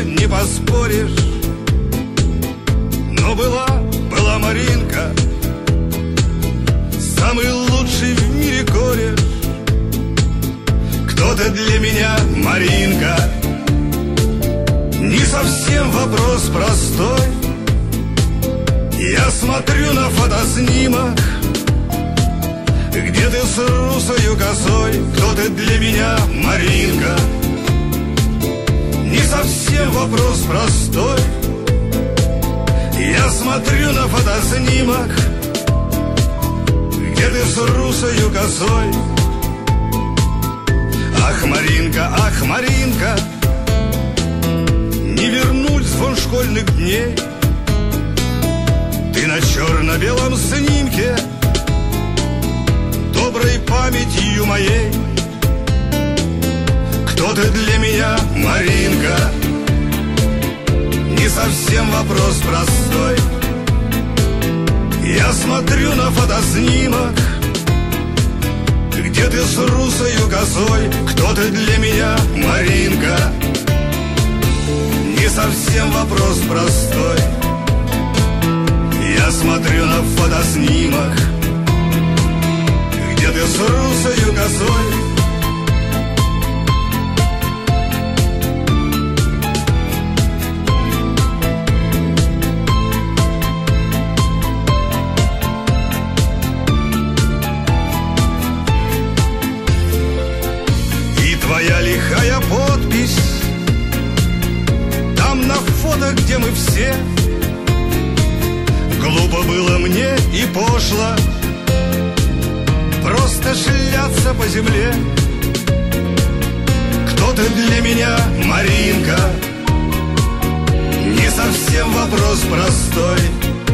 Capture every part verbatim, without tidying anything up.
тобой не поспоришь. Но была, была Маринка, самый лучший в мире кореш. Кто ты для меня, Маринка? Не совсем вопрос простой. Я смотрю на фотоснимок, где ты с русою косой. Кто ты для меня, Маринка? Не совсем вопрос простой. Я смотрю на фотоснимок, где ты с русою косой. Ах, Маринка, ах, Маринка, не вернуть звон школьных дней. Ты на черно-белом снимке, доброй памятью моей. Кто ты для меня, Маринка? Не совсем вопрос простой. Я смотрю на фотоснимок, где ты с русою косой. Кто ты для меня, Маринка? Не совсем вопрос простой. Я смотрю на фотоснимок, где ты с русою косой. Твоя лихая подпись там на фото, где мы все. Глупо было мне и пошло просто шляться по земле. Кто ты для меня, Маринка? Не совсем вопрос простой.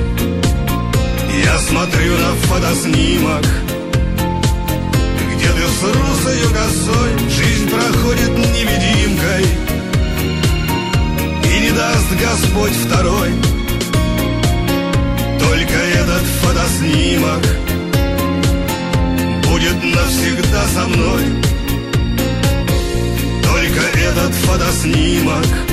Я смотрю на фотоснимок, где ты с русою косой. Жизнь проходит невидимкой, и не даст Господь второй. Только этот фотоснимок будет навсегда со мной. Только этот фотоснимок